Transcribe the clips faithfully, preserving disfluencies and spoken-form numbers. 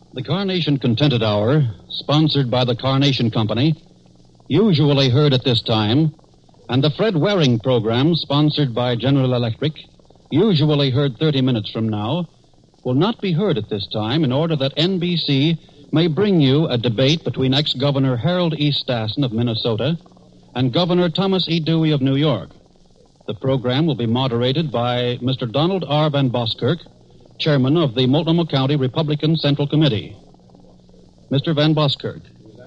The Carnation Contented Hour, sponsored by the Carnation Company, usually heard at this time, and the Fred Waring program, sponsored by General Electric, usually heard thirty minutes from now, will not be heard at this time in order that N B C may bring you a debate between ex-Governor Harold E. Stassen of Minnesota and Governor Thomas E. Dewey of New York. The program will be moderated by Mister Donald R. Van Boskirk, chairman of the Multnomah County Republican Central Committee. Mister Van Boskirk.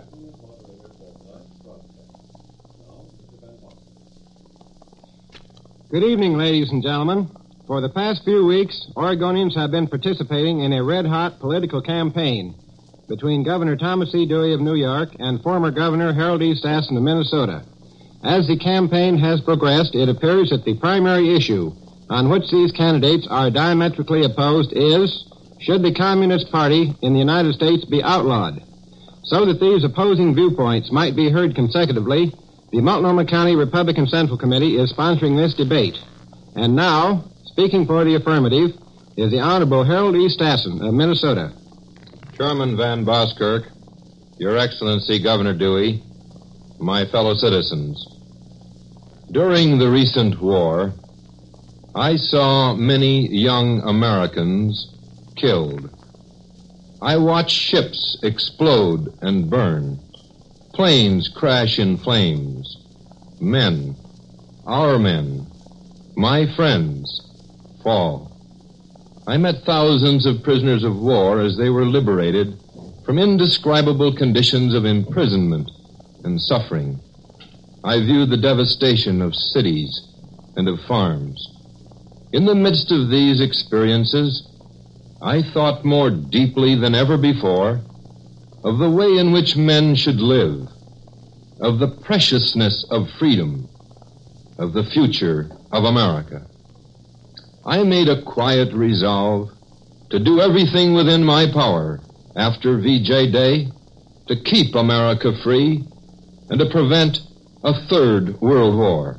Good evening, ladies and gentlemen. For the past few weeks, Oregonians have been participating in a red-hot political campaign between Governor Thomas E. Dewey of New York and former Governor Harold E. Stassen of Minnesota. As the campaign has progressed, it appears that the primary issue on which these candidates are diametrically opposed is, should the Communist Party in the United States be outlawed? So that these opposing viewpoints might be heard consecutively, the Multnomah County Republican Central Committee is sponsoring this debate. And now, speaking for the affirmative, is the Honorable Harold E. Stassen of Minnesota. Chairman Van Boskirk, Your Excellency Governor Dewey, my fellow citizens. During the recent war, I saw many young Americans killed. I watched ships explode and burn, planes crash in flames, men, our men, my friends, fall. I met thousands of prisoners of war as they were liberated from indescribable conditions of imprisonment and suffering. I viewed the devastation of cities and of farms. In the midst of these experiences, I thought more deeply than ever before of the way in which men should live, of the preciousness of freedom, of the future of America. I made a quiet resolve to do everything within my power after V J Day to keep America free and to prevent a third world war.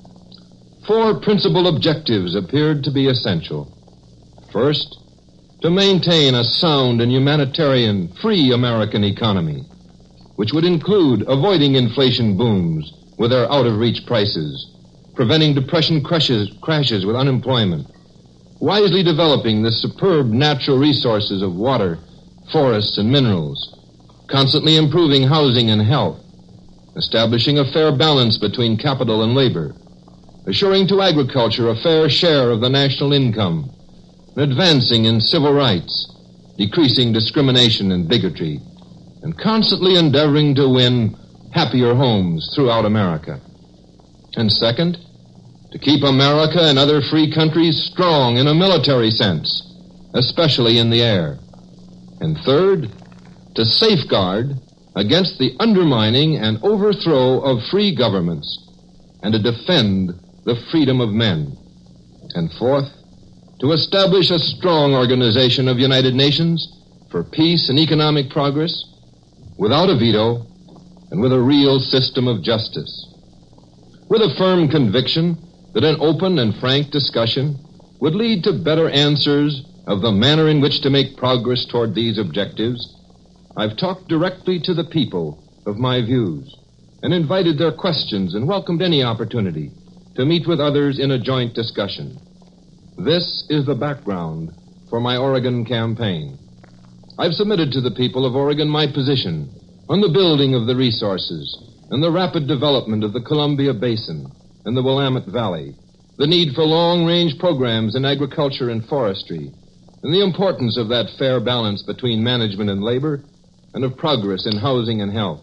Four principal objectives appeared to be essential. First, to maintain a sound and humanitarian, free American economy, which would include avoiding inflation booms with their out-of-reach prices, preventing depression crashes, crashes with unemployment, wisely developing the superb natural resources of water, forests, and minerals, constantly improving housing and health, establishing a fair balance between capital and labor, assuring to agriculture a fair share of the national income, and advancing in civil rights, decreasing discrimination and bigotry, and constantly endeavoring to win happier homes throughout America. And second, to keep America and other free countries strong in a military sense, especially in the air. And third, to safeguard against the undermining and overthrow of free governments and to defend the freedom of men. And fourth, to establish a strong organization of United Nations for peace and economic progress without a veto and with a real system of justice. With a firm conviction that an open and frank discussion would lead to better answers of the manner in which to make progress toward these objectives, I've talked directly to the people of my views and invited their questions and welcomed any opportunity to meet with others in a joint discussion. This is the background for my Oregon campaign. I've submitted to the people of Oregon my position on the building of the resources and the rapid development of the Columbia Basin and the Willamette Valley, the need for long-range programs in agriculture and forestry, and the importance of that fair balance between management and labor and of progress in housing and health.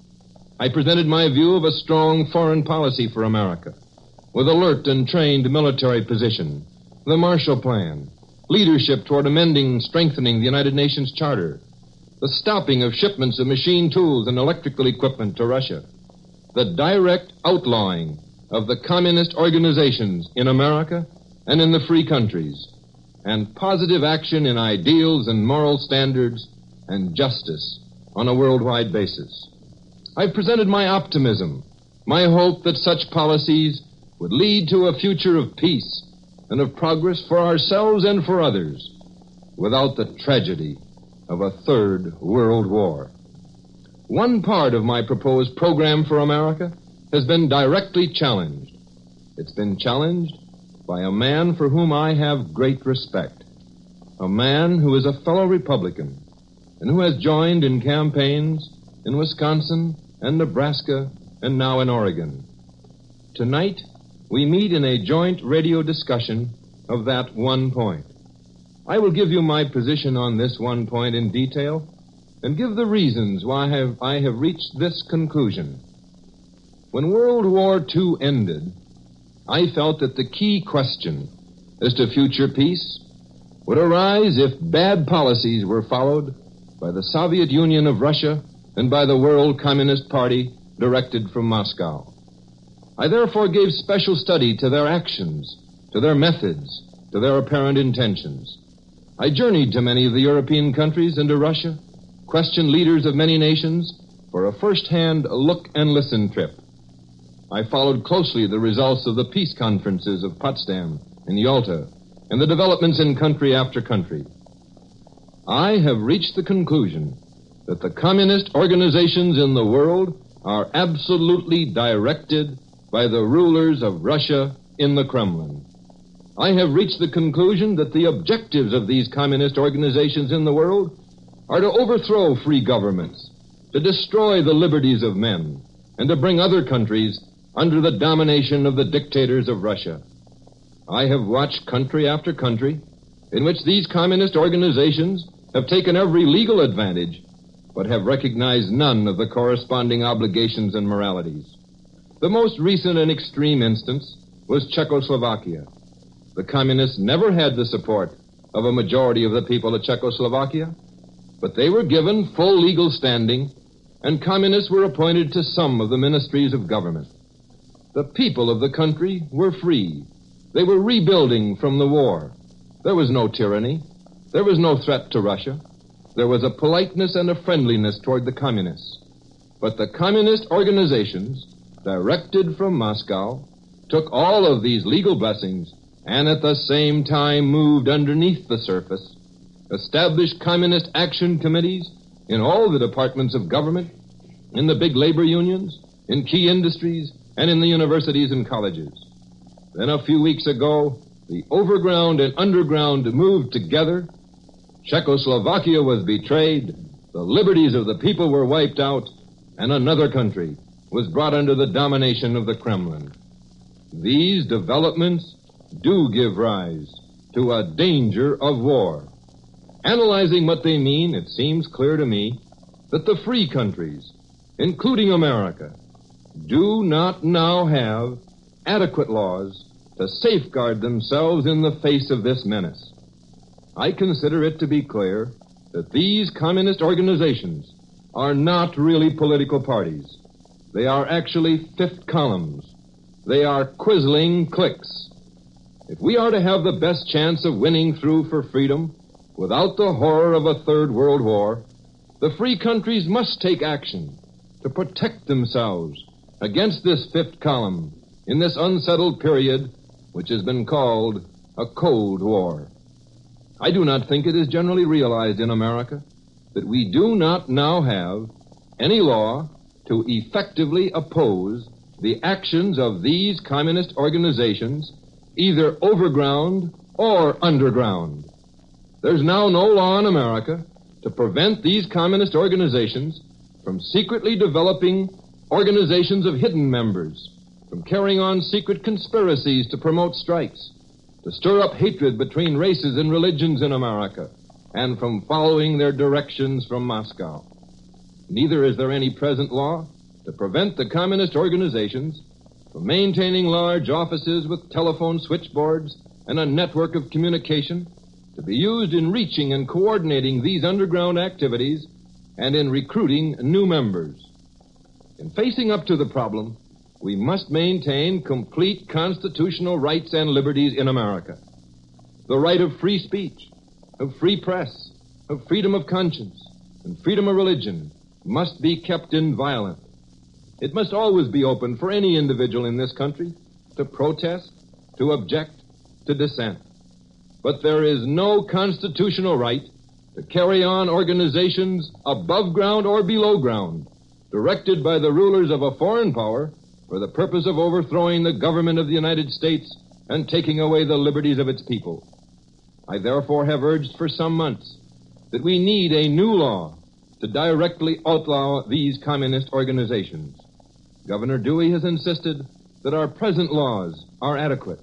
I presented my view of a strong foreign policy for America, with alert and trained military position, the Marshall Plan, leadership toward amending and strengthening the United Nations Charter, the stopping of shipments of machine tools and electrical equipment to Russia, the direct outlawing of the communist organizations in America and in the free countries, and positive action in ideals and moral standards and justice on a worldwide basis. I've presented my optimism, my hope that such policies would lead to a future of peace and of progress for ourselves and for others, without the tragedy of a third world war. One part of my proposed program for America has been directly challenged. It's been challenged by a man for whom I have great respect, a man who is a fellow Republican and who has joined in campaigns in Wisconsin and Nebraska and now in Oregon. Tonight, we meet in a joint radio discussion of that one point. I will give you my position on this one point in detail and give the reasons why I have, I have reached this conclusion. When World War Two ended, I felt that the key question as to future peace would arise if bad policies were followed by the Soviet Union of Russia and by the World Communist Party directed from Moscow. I therefore gave special study to their actions, to their methods, to their apparent intentions. I journeyed to many of the European countries and to Russia, questioned leaders of many nations for a first-hand look and listen trip. I followed closely the results of the peace conferences of Potsdam and Yalta and the developments in country after country. I have reached the conclusion that the communist organizations in the world are absolutely directed by the rulers of Russia in the Kremlin. I have reached the conclusion that the objectives of these communist organizations in the world are to overthrow free governments, to destroy the liberties of men, and to bring other countries under the domination of the dictators of Russia. I have watched country after country in which these communist organizations have taken every legal advantage, but have recognized none of the corresponding obligations and moralities. The most recent and extreme instance was Czechoslovakia. The communists never had the support of a majority of the people of Czechoslovakia, but they were given full legal standing, and communists were appointed to some of the ministries of government. The people of the country were free. They were rebuilding from the war. There was no tyranny. There was no threat to Russia. There was a politeness and a friendliness toward the communists. But the communist organizations, directed from Moscow, took all of these legal blessings and at the same time moved underneath the surface, established communist action committees in all the departments of government, in the big labor unions, in key industries, and in the universities and colleges. Then a few weeks ago, the overground and underground moved together. Czechoslovakia was betrayed, the liberties of the people were wiped out, and another country was brought under the domination of the Kremlin. These developments do give rise to a danger of war. Analyzing what they mean, it seems clear to me that the free countries, including America, do not now have adequate laws to safeguard themselves in the face of this menace. I consider it to be clear that these communist organizations are not really political parties. They are actually fifth columns. They are quisling cliques. If we are to have the best chance of winning through for freedom without the horror of a third world war, the free countries must take action to protect themselves against this fifth column in this unsettled period which has been called a Cold War. I do not think it is generally realized in America that we do not now have any law to effectively oppose the actions of these communist organizations, either overground or underground. There's now no law in America to prevent these communist organizations from secretly developing organizations of hidden members, from carrying on secret conspiracies to promote strikes, to stir up hatred between races and religions in America, and from following their directions from Moscow. Neither is there any present law to prevent the communist organizations from maintaining large offices with telephone switchboards and a network of communication to be used in reaching and coordinating these underground activities and in recruiting new members. In facing up to the problem, we must maintain complete constitutional rights and liberties in America. The right of free speech, of free press, of freedom of conscience, and freedom of religion must be kept inviolate. It must always be open for any individual in this country to protest, to object, to dissent. But there is no constitutional right to carry on organizations above ground or below ground, directed by the rulers of a foreign power for the purpose of overthrowing the government of the United States and taking away the liberties of its people. I therefore have urged for some months that we need a new law to directly outlaw these communist organizations. Governor Dewey has insisted that our present laws are adequate.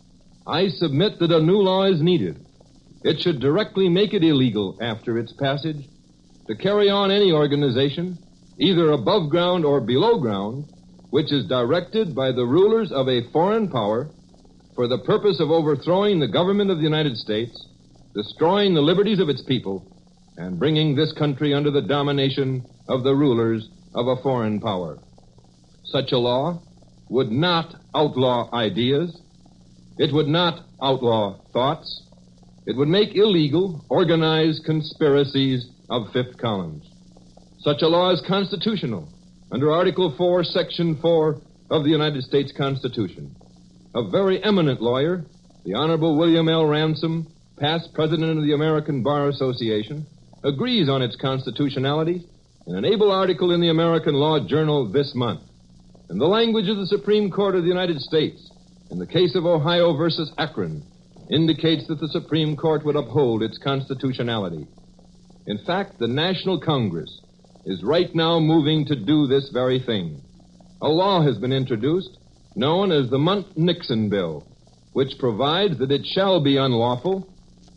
I submit that a new law is needed. It should directly make it illegal after its passage to carry on any organization, either above ground or below ground, which is directed by the rulers of a foreign power for the purpose of overthrowing the government of the United States, destroying the liberties of its people, and bringing this country under the domination of the rulers of a foreign power. Such a law would not outlaw ideas. It would not outlaw thoughts. It would make illegal organized conspiracies of fifth columns. Such a law is constitutional under Article four, Section four of the United States Constitution. A very eminent lawyer, the Honorable William L. Ransom, past president of the American Bar Association, agrees on its constitutionality in an able article in the American Law Journal this month. And the language of the Supreme Court of the United States in the case of Ohio versus Akron indicates that the Supreme Court would uphold its constitutionality. In fact, the National Congress is right now moving to do this very thing. A law has been introduced known as the Munt-Nixon Bill, which provides that it shall be unlawful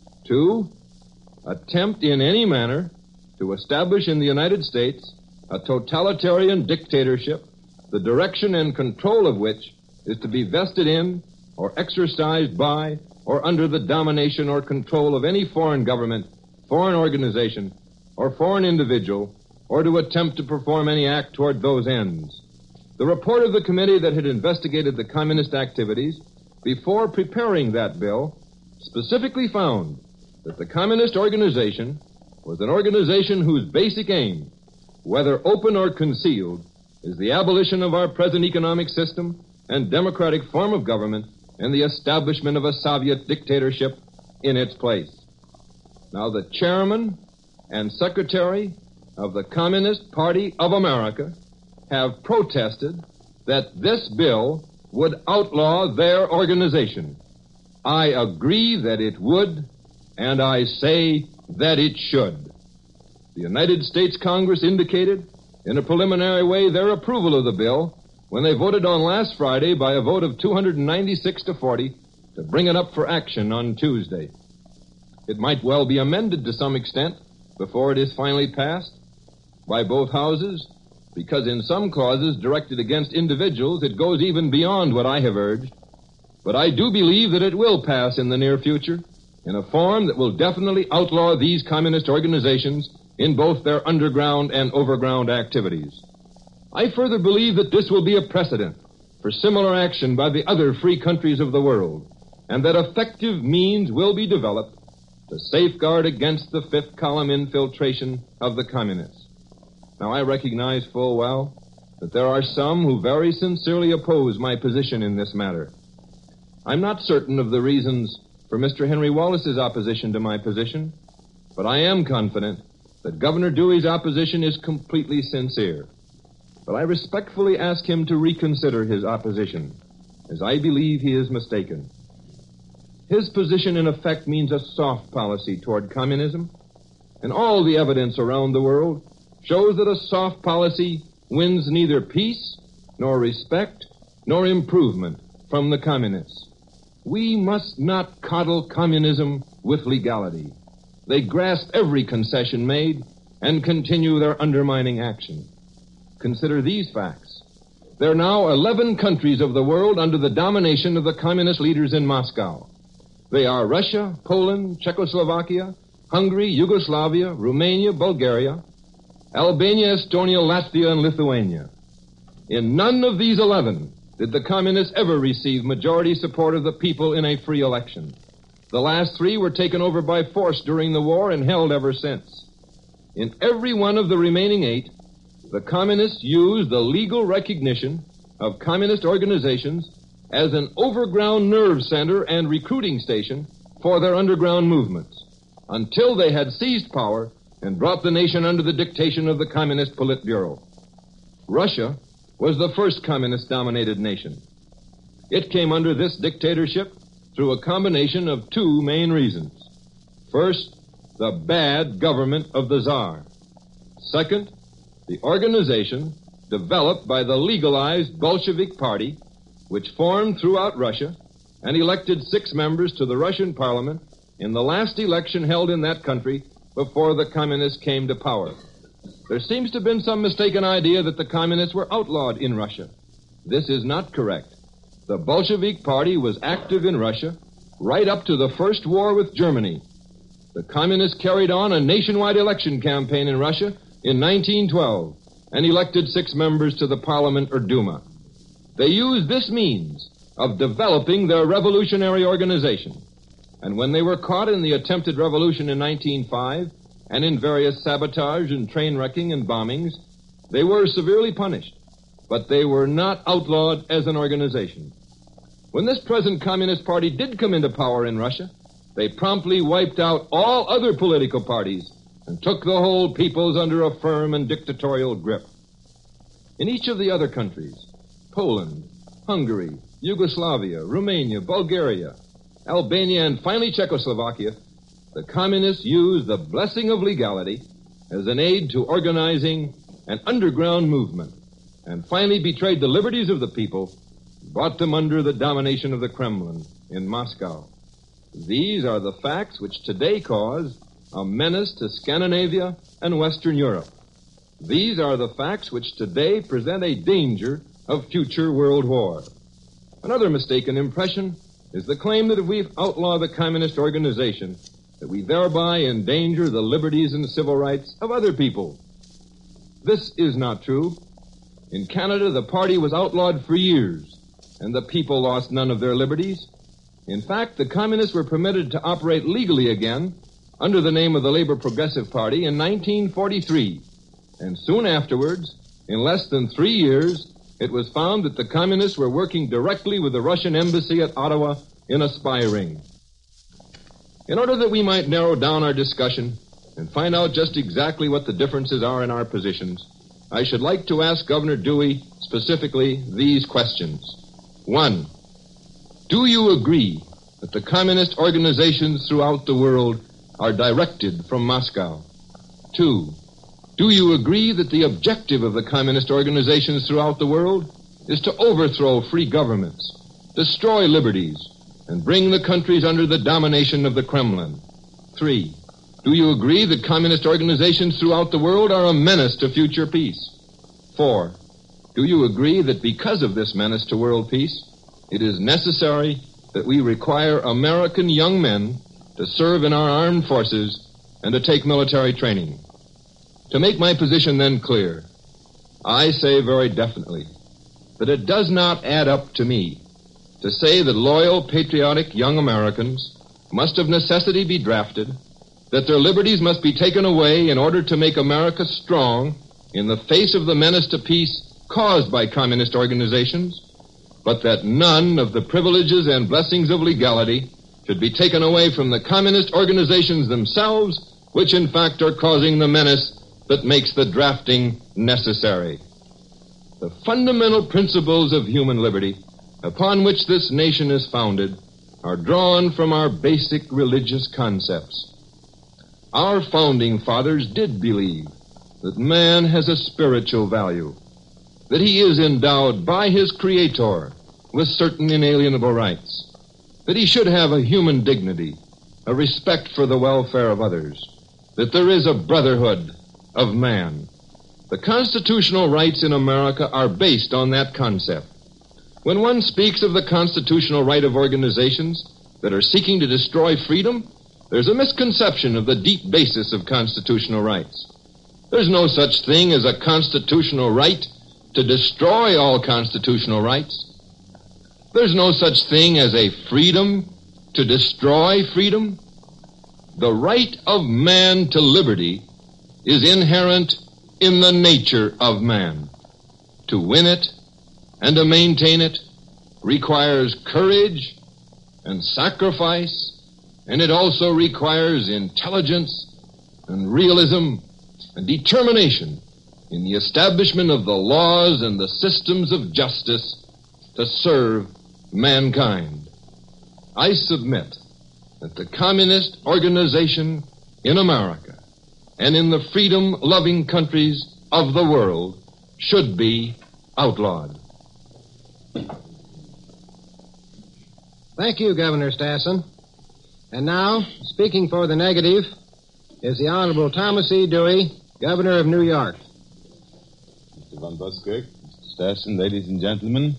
to attempt in any manner to establish in the United States a totalitarian dictatorship, the direction and control of which is to be vested in or exercised by or under the domination or control of any foreign government, foreign organization, or foreign individual, or to attempt to perform any act toward those ends. The report of the committee that had investigated the communist activities before preparing that bill specifically found that the communist organization was an organization whose basic aim, whether open or concealed, is the abolition of our present economic system and democratic form of government and the establishment of a Soviet dictatorship in its place. Now, the chairman and secretary of the Communist Party of America have protested that this bill would outlaw their organization. I agree that it would, and I say that it should. The United States Congress indicated in a preliminary way their approval of the bill when they voted on last Friday by a vote of two hundred ninety-six to forty to bring it up for action on Tuesday. It might well be amended to some extent before it is finally passed by both houses, because in some clauses directed against individuals it goes even beyond what I have urged. But I do believe that it will pass in the near future in a form that will definitely outlaw these communist organizations in both their underground and overground activities. I further believe that this will be a precedent for similar action by the other free countries of the world, and that effective means will be developed to safeguard against the fifth column infiltration of the communists. Now, I recognize full well that there are some who very sincerely oppose my position in this matter. I'm not certain of the reasons for Mister Henry Wallace's opposition to my position, but I am confident that Governor Dewey's opposition is completely sincere. But I respectfully ask him to reconsider his opposition, as I believe he is mistaken. His position, in effect, means a soft policy toward communism, and all the evidence around the world shows that a soft policy wins neither peace, nor respect, nor improvement from the communists. We must not coddle communism with legality. They grasp every concession made and continue their undermining action. Consider these facts. There are now eleven countries of the world under the domination of the communist leaders in Moscow. They are Russia, Poland, Czechoslovakia, Hungary, Yugoslavia, Romania, Bulgaria, Albania, Estonia, Latvia, and Lithuania. In none of these eleven did the communists ever receive majority support of the people in a free election. The last three were taken over by force during the war and held ever since. In every one of the remaining eight, the communists used the legal recognition of communist organizations as an overground nerve center and recruiting station for their underground movements. until they had seized power and brought the nation under the dictation of the Communist Politburo. Russia was the first communist-dominated nation. It came under this dictatorship through a combination of two main reasons. First, the bad government of the Tsar. Second, the organization developed by the legalized Bolshevik Party, which formed throughout Russia and elected six members to the Russian parliament in the last election held in that country before the communists came to power. There seems to have been some mistaken idea that the communists were outlawed in Russia. This is not correct. The Bolshevik Party was active in Russia right up to the first war with Germany. The communists carried on a nationwide election campaign in Russia in nineteen twelve and elected six members to the parliament or Duma. They used this means of developing their revolutionary organization. And when they were caught in the attempted revolution in nineteen oh five and in various sabotage and train wrecking and bombings, they were severely punished. But they were not outlawed as an organization. When this present Communist Party did come into power in Russia, they promptly wiped out all other political parties and took the whole peoples under a firm and dictatorial grip. In each of the other countries, Poland, Hungary, Yugoslavia, Romania, Bulgaria, Albania, and finally Czechoslovakia, the communists used the blessing of legality as an aid to organizing an underground movement, and finally betrayed the liberties of the people, brought them under the domination of the Kremlin in Moscow. These are the facts which today cause a menace to Scandinavia and Western Europe. These are the facts which today present a danger of future world war. Another mistaken impression is the claim that if we outlaw the communist organization, that we thereby endanger the liberties and civil rights of other people. This is not true. In Canada, the party was outlawed for years, and the people lost none of their liberties. In fact, the communists were permitted to operate legally again under the name of the Labor Progressive Party in nineteen forty-three. And soon afterwards, in less than three years, it was found that the communists were working directly with the Russian embassy at Ottawa in a spy ring. In order that we might narrow down our discussion and find out just exactly what the differences are in our positions, I should like to ask Governor Dewey specifically these questions. One, do you agree that the communist organizations throughout the world are directed from Moscow? Two, do you agree that the objective of the communist organizations throughout the world is to overthrow free governments, destroy liberties, and bring the countries under the domination of the Kremlin? Three, do you agree that communist organizations throughout the world are a menace to future peace? Four, do you agree that because of this menace to world peace, it is necessary that we require American young men to serve in our armed forces and to take military training? To make my position then clear, I say very definitely that it does not add up to me to say that loyal, patriotic young Americans must of necessity be drafted, that their liberties must be taken away in order to make America strong in the face of the menace to peace caused by communist organizations, but that none of the privileges and blessings of legality should be taken away from the communist organizations themselves, which in fact are causing the menace that makes the drafting necessary. The fundamental principles of human liberty upon which this nation is founded are drawn from our basic religious concepts. Our founding fathers did believe that man has a spiritual value, that he is endowed by his Creator with certain inalienable rights, that he should have a human dignity, a respect for the welfare of others, that there is a brotherhood of man. The constitutional rights in America are based on that concept. When one speaks of the constitutional right of organizations that are seeking to destroy freedom, there's a misconception of the deep basis of constitutional rights. There's no such thing as a constitutional right to destroy all constitutional rights. There's no such thing as a freedom to destroy freedom. The right of man to liberty is inherent in the nature of man. To win it and to maintain it requires courage and sacrifice And it also requires intelligence and realism and determination in the establishment of the laws and the systems of justice to serve mankind. I submit that the communist organization in America and in the freedom-loving countries of the world should be outlawed. Thank you, Governor Stassen. And now, speaking for the negative, is the Honorable Thomas E. Dewey, Governor of New York. Mister Van Buskirk, Mister Stassen, ladies and gentlemen,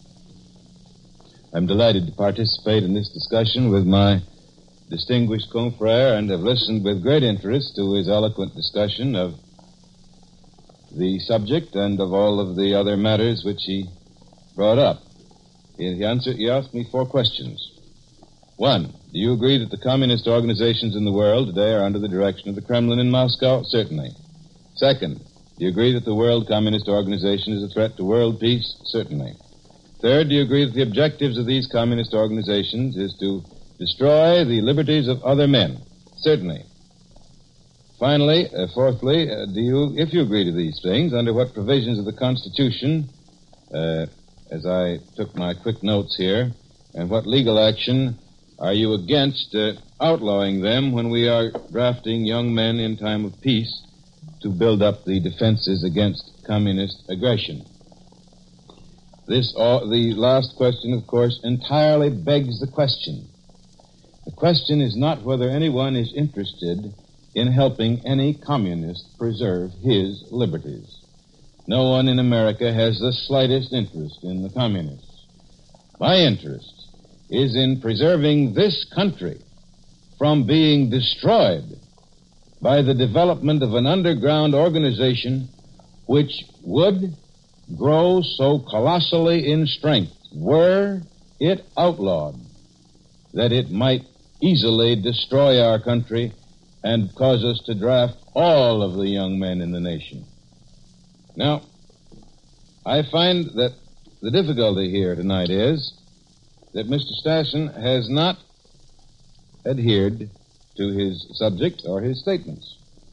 I'm delighted to participate in this discussion with my distinguished confrere and have listened with great interest to his eloquent discussion of the subject and of all of the other matters which he brought up. He, answered, he asked me four questions. One, do you agree that the communist organizations in the world today are under the direction of the Kremlin in Moscow? Certainly. Second, do you agree that the World Communist Organization is a threat to world peace? Certainly. Third, do you agree that the objectives of these communist organizations is to destroy the liberties of other men? Certainly. Finally, uh, fourthly, uh, do you, if you agree to these things, under what provisions of the Constitution, uh, as I took my quick notes here, and what legal action are you against uh, outlawing them when we are drafting young men in time of peace to build up the defenses against communist aggression? This, uh, the last question, of course, entirely begs the question. The question is not whether anyone is interested in helping any communist preserve his liberties. No one in America has the slightest interest in the communists. My interest is in preserving this country from being destroyed by the development of an underground organization which would grow so colossally in strength, were it outlawed, that it might easily destroy our country and cause us to draft all of the young men in the nation. Now, I find that the difficulty here tonight is that Mister Stassen has not adhered to his subject or his statements.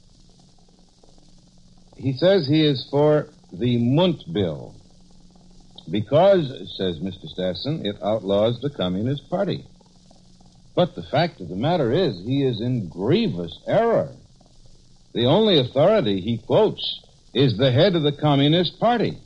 He says he is for the Mundt Bill because, says Mister Stassen, it outlaws the Communist Party. But the fact of the matter is he is in grievous error. The only authority he quotes is the head of the Communist Party,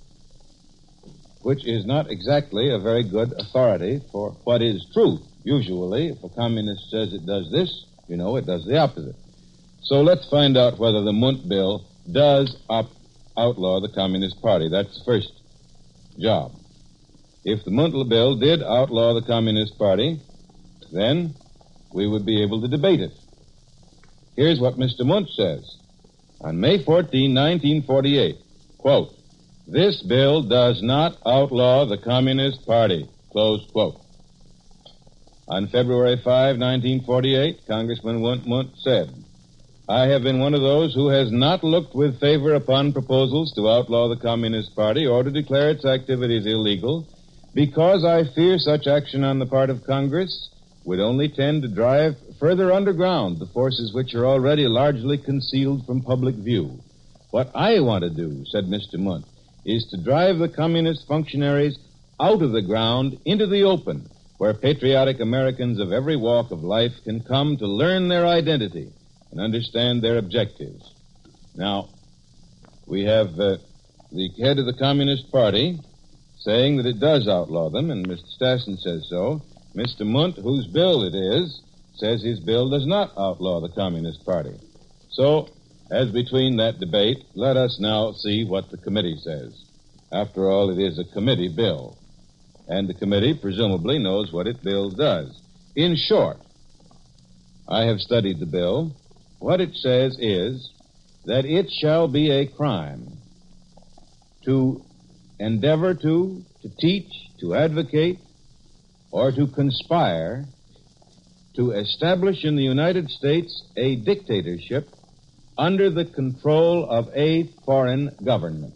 which is not exactly a very good authority for what is truth. Usually, if a communist says it does this, you know, it does the opposite. So let's find out whether the Mundt Bill does up, outlaw the Communist Party. That's the first job. If the Mundt Bill did outlaw the Communist Party, then we would be able to debate it. Here's what Mister Mundt says. On May fourteenth, nineteen forty-eight, quote, "This bill does not outlaw the Communist Party," close quote. On February fifth, nineteen forty-eight, Congressman Mundt said, "I have been one of those who has not looked with favor upon proposals to outlaw the Communist Party or to declare its activities illegal because I fear such action on the part of Congress would only tend to drive further underground the forces which are already largely concealed from public view. What I want to do," said Mister Mundt, "is to drive the communist functionaries out of the ground into the open, where patriotic Americans of every walk of life can come to learn their identity and understand their objectives." Now, we have uh, the head of the Communist Party saying that it does outlaw them, and Mister Stassen says so. Mister Mundt, whose bill it is, says his bill does not outlaw the Communist Party. So, as between that debate, let us now see what the committee says. After all, it is a committee bill, and the committee presumably knows what its bill does. In short, I have studied the bill. What it says is that it shall be a crime to endeavor to, to teach, to advocate, or to conspire to establish in the United States a dictatorship under the control of a foreign government.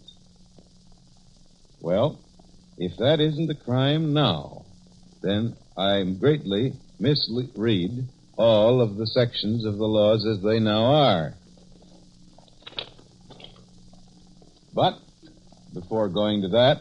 Well, if that isn't a crime now, then I greatly misread all of the sections of the laws as they now are. But, before going to that,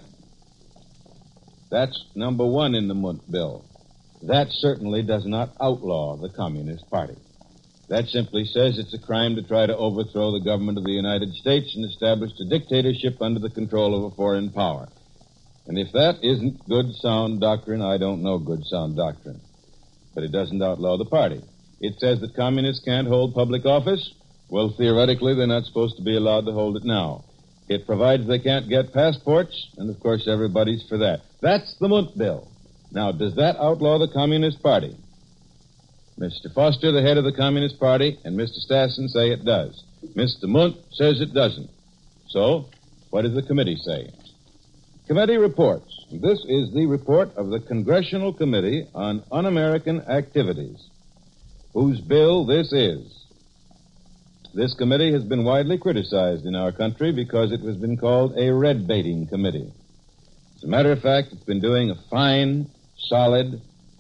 that's number one in the Munt bill. That certainly does not outlaw the Communist Party. That simply says it's a crime to try to overthrow the government of the United States and establish a dictatorship under the control of a foreign power. And if that isn't good, sound doctrine, I don't know good, sound doctrine. But it doesn't outlaw the party. It says that communists can't hold public office. Well, theoretically, they're not supposed to be allowed to hold it now. It provides they can't get passports, and of course everybody's for that. That's the Munt bill. Now, does that outlaw the Communist Party? Mister Foster, the head of the Communist Party, and Mister Stassen say it does. Mister Munt says it doesn't. So, what does the committee say? Committee reports. This is the report of the Congressional Committee on Un-American Activities, whose bill this is. This committee has been widely criticized in our country because it has been called a red-baiting committee. As a matter of fact, it's been doing a fine, solid,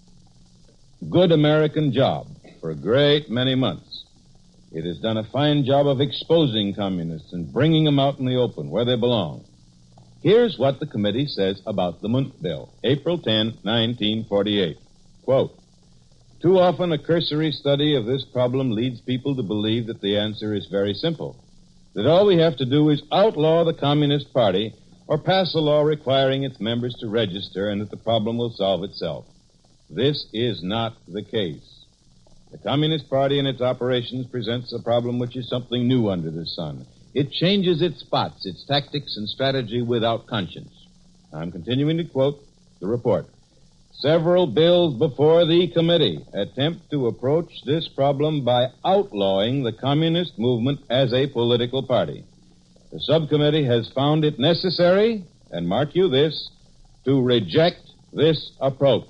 good American job for a great many months. It has done a fine job of exposing communists and bringing them out in the open where they belong. Here's what the committee says about the Munt bill, April tenth, nineteen forty-eight. Quote, too often a cursory study of this problem leads people to believe that the answer is very simple, that all we have to do is outlaw the Communist Party or pass a law requiring its members to register and that the problem will solve itself. This is not the case. The Communist Party and its operations presents a problem which is something new under the sun. It changes its spots, its tactics and strategy without conscience. I'm continuing to quote the report. Several bills before the committee attempt to approach this problem by outlawing the communist movement as a political party. The subcommittee has found it necessary, and mark you this, to reject this approach.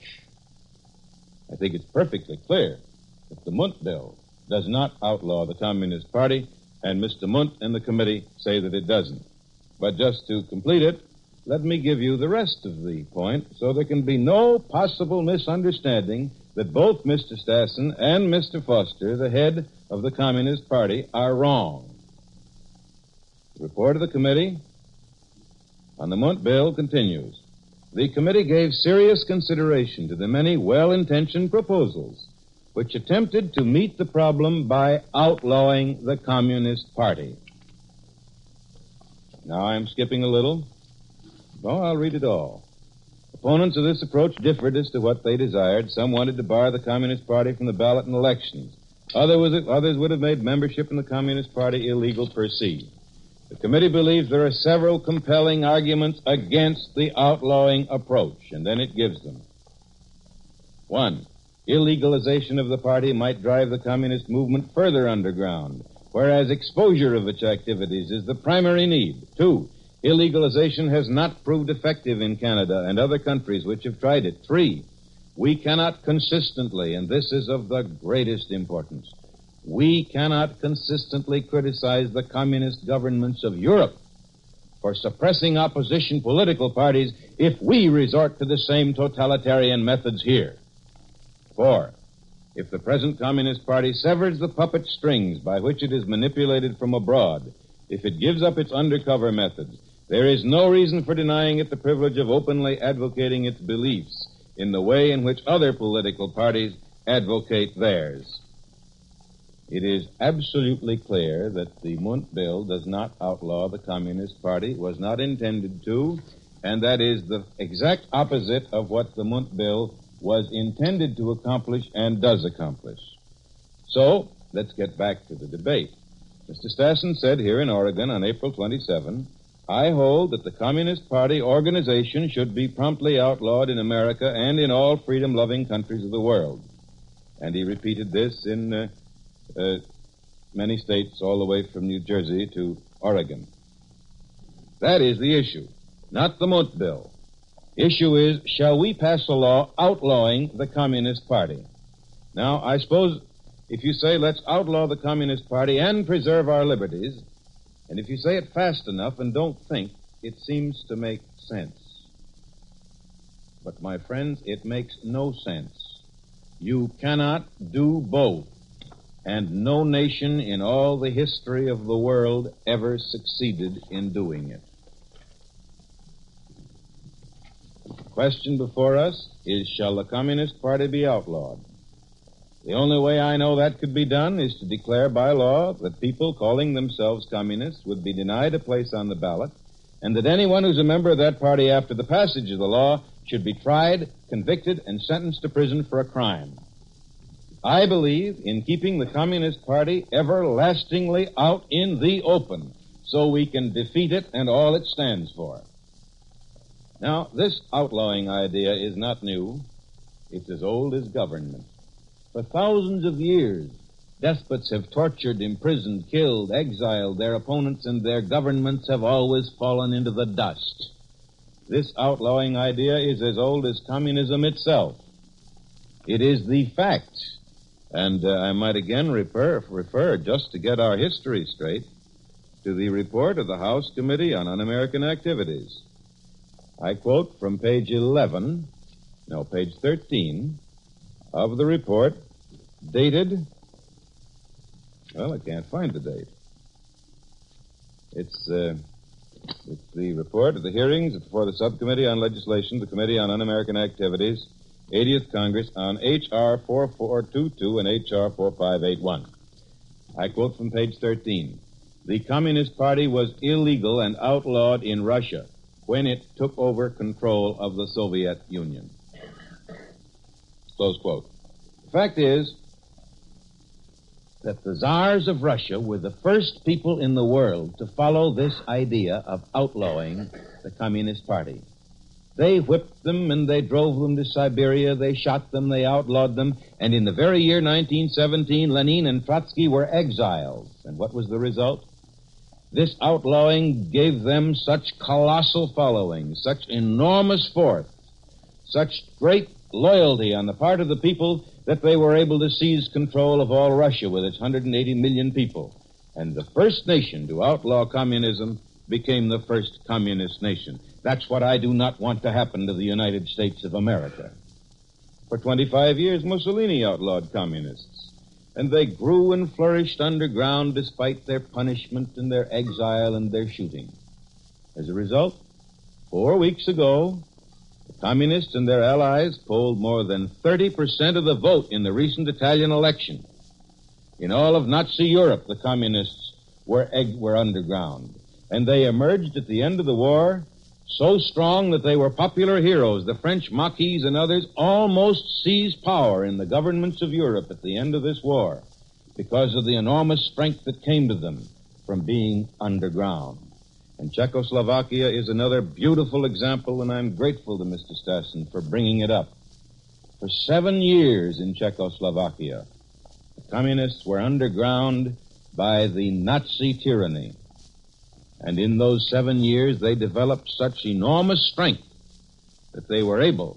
I think it's perfectly clear that the Munt bill does not outlaw the Communist Party, and Mister Munt and the committee say that it doesn't. But just to complete it, let me give you the rest of the point so there can be no possible misunderstanding that both Mister Stassen and Mister Foster, the head of the Communist Party, are wrong. The report of the committee on the Munt bill continues. The committee gave serious consideration to the many well-intentioned proposals which attempted to meet the problem by outlawing the Communist Party. Now I'm skipping a little. Oh, I'll read it all. Opponents of this approach differed as to what they desired. Some wanted to bar the Communist Party from the ballot in elections. Other was, others would have made membership in the Communist Party illegal per se. The committee believes there are several compelling arguments against the outlawing approach, and then it gives them. One, illegalization of the party might drive the communist movement further underground, whereas exposure of its activities is the primary need. Two, illegalization has not proved effective in Canada and other countries which have tried it. Three, we cannot consistently, and this is of the greatest importance, we cannot consistently criticize the communist governments of Europe for suppressing opposition political parties if we resort to the same totalitarian methods here. Four, if the present Communist Party severs the puppet strings by which it is manipulated from abroad, if it gives up its undercover methods, there is no reason for denying it the privilege of openly advocating its beliefs in the way in which other political parties advocate theirs. It is absolutely clear that the Munt bill does not outlaw the Communist Party, was not intended to, and that is the exact opposite of what the Munt bill was intended to accomplish and does accomplish. So, let's get back to the debate. Mister Stassen said here in Oregon on April twenty-seventh, I hold that the Communist Party organization should be promptly outlawed in America and in all freedom-loving countries of the world. And he repeated this in uh, uh, many states all the way from New Jersey to Oregon. That is the issue, not the Munt bill. Issue is, shall we pass a law outlawing the Communist Party? Now, I suppose if you say let's outlaw the Communist Party and preserve our liberties, and if you say it fast enough and don't think, it seems to make sense. But, my friends, it makes no sense. You cannot do both, and no nation in all the history of the world ever succeeded in doing it. The question before us is, shall the Communist Party be outlawed? The only way I know that could be done is to declare by law that people calling themselves communists would be denied a place on the ballot, and that anyone who's a member of that party after the passage of the law should be tried, convicted, and sentenced to prison for a crime. I believe in keeping the Communist Party everlastingly out in the open so we can defeat it and all it stands for. Now, this outlawing idea is not new. It's as old as government. For thousands of years, despots have tortured, imprisoned, killed, exiled their opponents, and their governments have always fallen into the dust. This outlawing idea is as old as communism itself. It is the fact. And uh, I might again refer, refer, just to get our history straight, to the report of the House Committee on Un-American Activities. I quote from page eleven, no, page thirteen, of the report, dated, well, I can't find the date. It's, uh, it's the report of the hearings before the Subcommittee on Legislation, the Committee on Un-American Activities, eightieth Congress, on H R forty-four twenty-two and H R forty-five eighty-one. I quote from page thirteen. The Communist Party was illegal and outlawed in Russia when it took over control of the Soviet Union. Close quote. The fact is that the czars of Russia were the first people in the world to follow this idea of outlawing the Communist Party. They whipped them and they drove them to Siberia, they shot them, they outlawed them, and in the very year nineteen seventeen, Lenin and Trotsky were exiled. And what was the result? This outlawing gave them such colossal following, such enormous force, such great loyalty on the part of the people that they were able to seize control of all Russia with its one hundred eighty million people. And the first nation to outlaw communism became the first communist nation. That's what I do not want to happen to the United States of America. For twenty-five years, Mussolini outlawed communists, and they grew and flourished underground despite their punishment and their exile and their shooting. As a result, four weeks ago, the communists and their allies polled more than thirty percent of the vote in the recent Italian election. In all of Nazi Europe, the communists were, egg- were underground, and they emerged at the end of the war so strong that they were popular heroes. The French Maquis and others almost seized power in the governments of Europe at the end of this war because of the enormous strength that came to them from being underground. And Czechoslovakia is another beautiful example, and I'm grateful to Mister Stassen for bringing it up. For seven years in Czechoslovakia, the communists were underground by the Nazi tyranny. And in those seven years, they developed such enormous strength that they were able,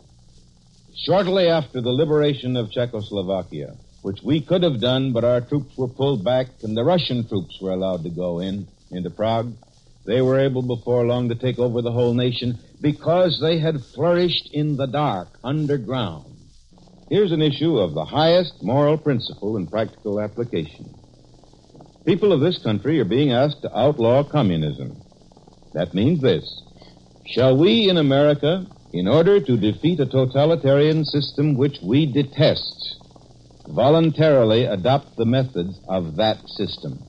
shortly after the liberation of Czechoslovakia, which we could have done, but our troops were pulled back and the Russian troops were allowed to go in, into Prague. They were able before long to take over the whole nation because they had flourished in the dark, underground. Here's an issue of the highest moral principle and practical application. People of this country are being asked to outlaw communism. That means this. Shall we in America, in order to defeat a totalitarian system which we detest, voluntarily adopt the methods of that system?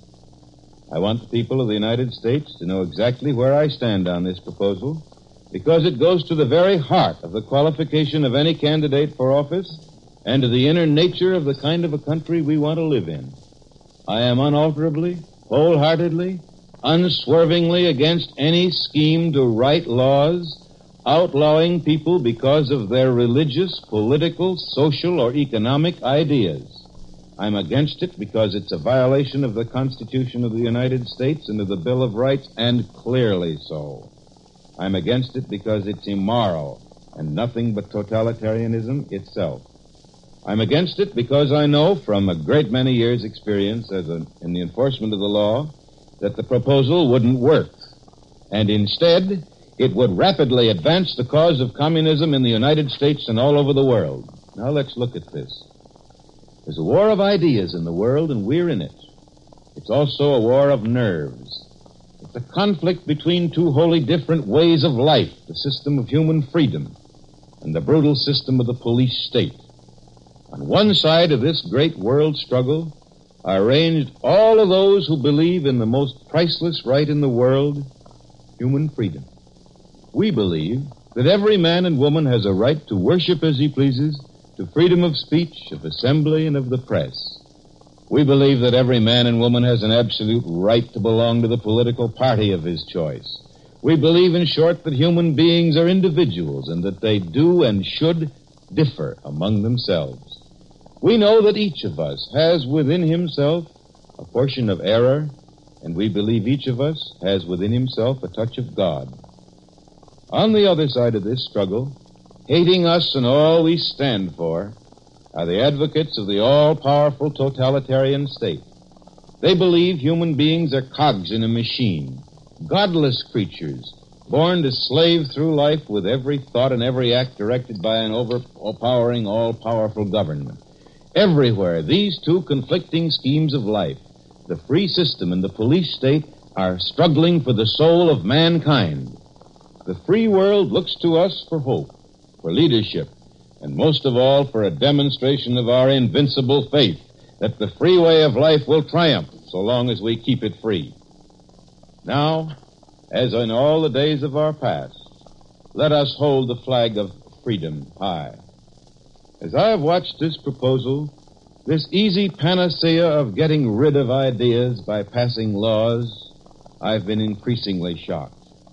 I want the people of the United States to know exactly where I stand on this proposal, because it goes to the very heart of the qualification of any candidate for office and to the inner nature of the kind of a country we want to live in. I am unalterably, wholeheartedly, unswervingly against any scheme to write laws outlawing people because of their religious, political, social, or economic ideas. I'm against it because it's a violation of the Constitution of the United States and of the Bill of Rights, and clearly so. I'm against it because it's immoral and nothing but totalitarianism itself. I'm against it because I know from a great many years' experience as a, in the enforcement of the law that the proposal wouldn't work. And instead, it would rapidly advance the cause of communism in the United States and all over the world. Now let's look at this. There's a war of ideas in the world, and we're in it. It's also a war of nerves. It's a conflict between two wholly different ways of life, the system of human freedom and the brutal system of the police state. On one side of this great world struggle are ranged all of those who believe in the most priceless right in the world, human freedom. We believe that every man and woman has a right to worship as he pleases, to freedom of speech, of assembly, and of the press. We believe that every man and woman has an absolute right to belong to the political party of his choice. We believe, in short, that human beings are individuals and that they do and should differ among themselves. We know that each of us has within himself a portion of error, and we believe each of us has within himself a touch of God. On the other side of this struggle, hating us and all we stand for, are the advocates of the all-powerful totalitarian state. They believe human beings are cogs in a machine, godless creatures, born to slave through life with every thought and every act directed by an overpowering, all-powerful government. Everywhere, these two conflicting schemes of life, the free system and the police state, are struggling for the soul of mankind. The free world looks to us for hope, for leadership, and most of all for a demonstration of our invincible faith that the free way of life will triumph so long as we keep it free. Now, as in all the days of our past, let us hold the flag of freedom high. As I have watched this proposal, this easy panacea of getting rid of ideas by passing laws, I've been increasingly shocked.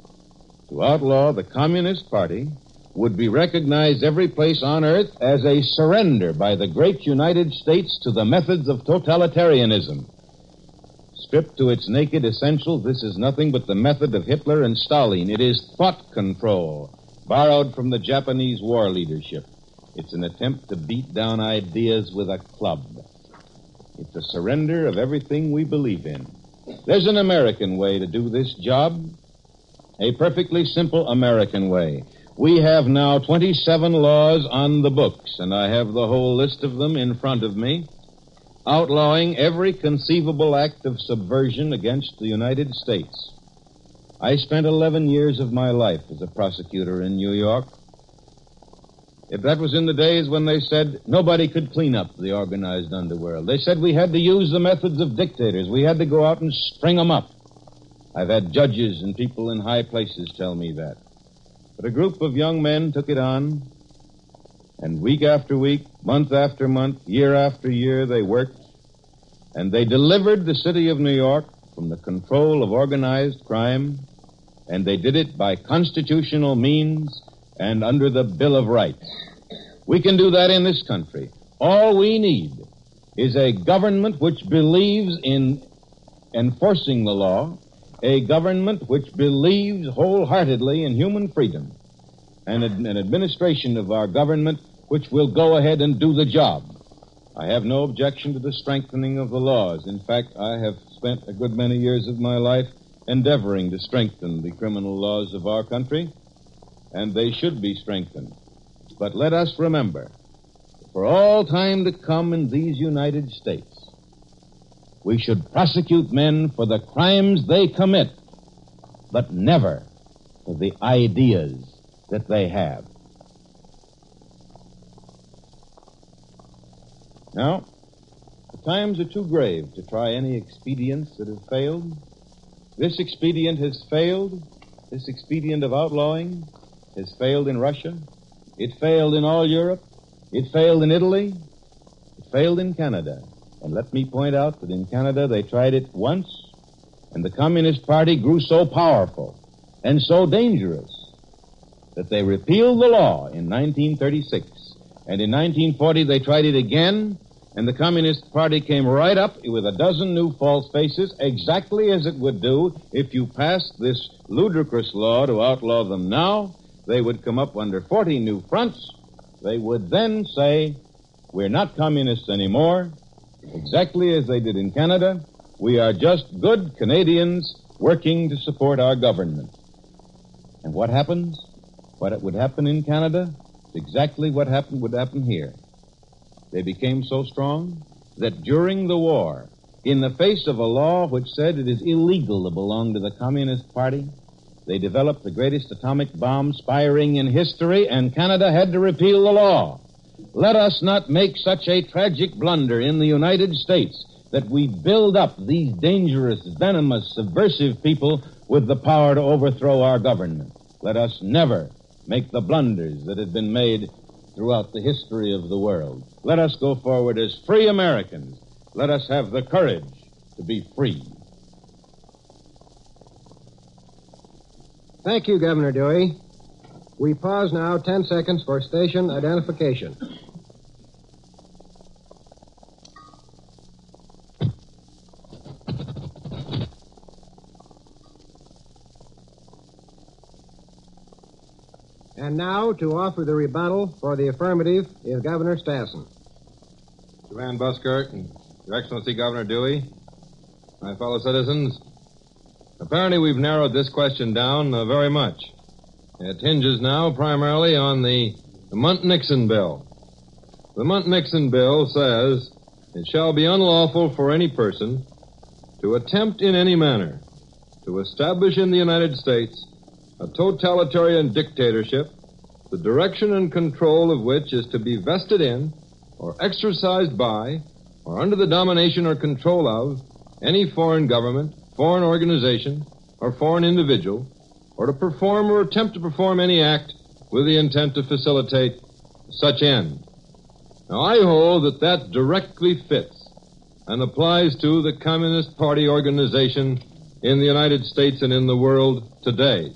To outlaw the Communist Party would be recognized every place on earth as a surrender by the great United States to the methods of totalitarianism. Stripped to its naked essentials, this is nothing but the method of Hitler and Stalin. It is thought control, borrowed from the Japanese war leadership. It's an attempt to beat down ideas with a club. It's a surrender of everything we believe in. There's an American way to do this job, a perfectly simple American way. We have now twenty-seven laws on the books, and I have the whole list of them in front of me, outlawing every conceivable act of subversion against the United States. I spent eleven years of my life as a prosecutor in New York. If that was in the days when they said nobody could clean up the organized underworld. They said we had to use the methods of dictators. We had to go out and string them up. I've had judges and people in high places tell me that. But a group of young men took it on, and week after week, month after month, year after year, they worked, and they delivered the city of New York from the control of organized crime, and they did it by constitutional means and under the Bill of Rights. We can do that in this country. All we need is a government which believes in enforcing the law, a government which believes wholeheartedly in human freedom, and an administration of our government which will go ahead and do the job. I have no objection to the strengthening of the laws. In fact, I have spent a good many years of my life endeavoring to strengthen the criminal laws of our country, and they should be strengthened. But let us remember, for all time to come in these United States, we should prosecute men for the crimes they commit, but never for the ideas that they have. Now, the times are too grave to try any expedients that have failed. This expedient has failed. This expedient of outlawing has failed in Russia. It failed in all Europe. It failed in Italy. It failed in Canada. And let me point out that in Canada they tried it once, and the Communist Party grew so powerful and so dangerous that they repealed the law in nineteen thirty-six. And in nineteen forty they tried it again, and the Communist Party came right up with a dozen new false faces, exactly as it would do if you passed this ludicrous law to outlaw them now. They would come up under forty new fronts. They would then say, we're not communists anymore. Exactly as they did in Canada, we are just good Canadians working to support our government. And what happens? What would happen in Canada is exactly what happened would happen here. They became so strong that during the war, in the face of a law which said it is illegal to belong to the Communist Party, they developed the greatest atomic bomb spiring in history, and Canada had to repeal the law. Let us not make such a tragic blunder in the United States that we build up these dangerous, venomous, subversive people with the power to overthrow our government. Let us never make the blunders that have been made throughout the history of the world. Let us go forward as free Americans. Let us have the courage to be free. Thank you, Governor Dewey. We pause now ten seconds for station identification. And now, to offer the rebuttal for the affirmative is Governor Stassen. Mister Van Buskirk and Your Excellency Governor Dewey, my fellow citizens, apparently we've narrowed this question down uh, very much. It hinges now primarily on the, the Munt-Nixon bill. The Munt-Nixon bill says it shall be unlawful for any person to attempt in any manner to establish in the United States a totalitarian dictatorship, the direction and control of which is to be vested in or exercised by or under the domination or control of any foreign government, foreign organization, or foreign individual, or to perform or attempt to perform any act with the intent to facilitate such end. Now, I hold that that directly fits and applies to the Communist Party organization in the United States and in the world today.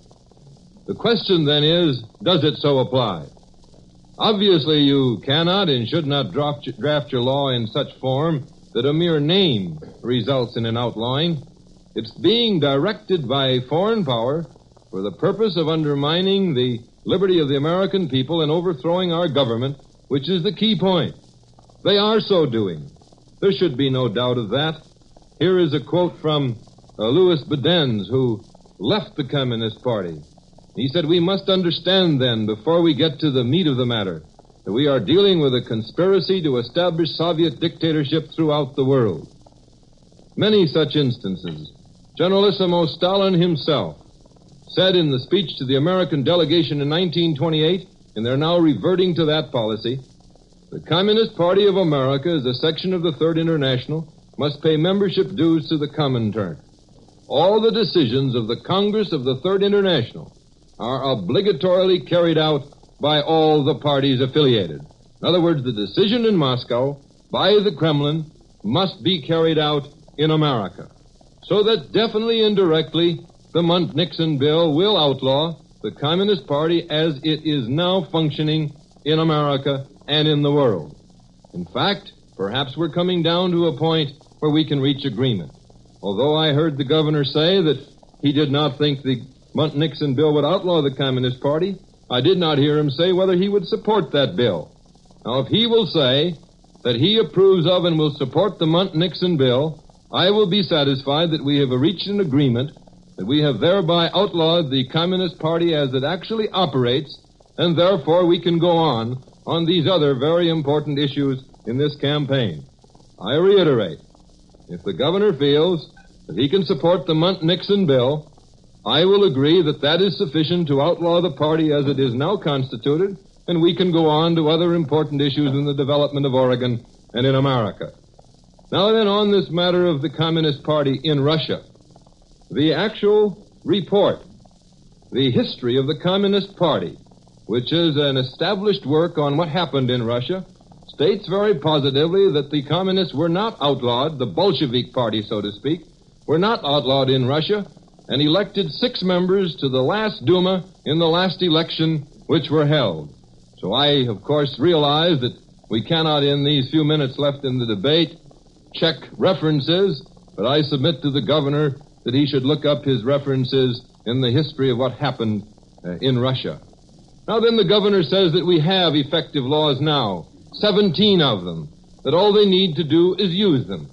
The question then is, does it so apply? Obviously, you cannot and should not draft, draft your law in such form that a mere name results in an outlawing. It's being directed by foreign power for the purpose of undermining the liberty of the American people and overthrowing our government, which is the key point. They are so doing. There should be no doubt of that. Here is a quote from uh, Louis Bedens, who left the Communist Party. He said, "We must understand then, before we get to the meat of the matter, that we are dealing with a conspiracy to establish Soviet dictatorship throughout the world." Many such instances. Generalissimo Stalin himself said in the speech to the American delegation in nineteen twenty-eight, and they're now reverting to that policy, "The Communist Party of America, as a section of the Third International, must pay membership dues to the Comintern. All the decisions of the Congress of the Third International are obligatorily carried out by all the parties affiliated." In other words, the decision in Moscow by the Kremlin must be carried out in America. So that definitely indirectly, the Munt-Nixon bill will outlaw the Communist Party as it is now functioning in America and in the world. In fact, perhaps we're coming down to a point where we can reach agreement. Although I heard the governor say that he did not think the Munt-Nixon bill would outlaw the Communist Party, I did not hear him say whether he would support that bill. Now, if he will say that he approves of and will support the Munt-Nixon bill, I will be satisfied that we have reached an agreement, that we have thereby outlawed the Communist Party as it actually operates, and therefore we can go on on these other very important issues in this campaign. I reiterate, if the governor feels that he can support the Munt-Nixon bill, I will agree that that is sufficient to outlaw the party as it is now constituted, and we can go on to other important issues in the development of Oregon and in America. Now then, on this matter of the Communist Party in Russia, the actual report, the history of the Communist Party, which is an established work on what happened in Russia, states very positively that the communists were not outlawed, the Bolshevik Party, so to speak, were not outlawed in Russia, and elected six members to the last Duma in the last election which were held. So I, of course, realize that we cannot, in these few minutes left in the debate, check references, but I submit to the governor that he should look up his references in the history of what happened uh, in Russia. Now then, the governor says that we have effective laws now, seventeen of them, that all they need to do is use them.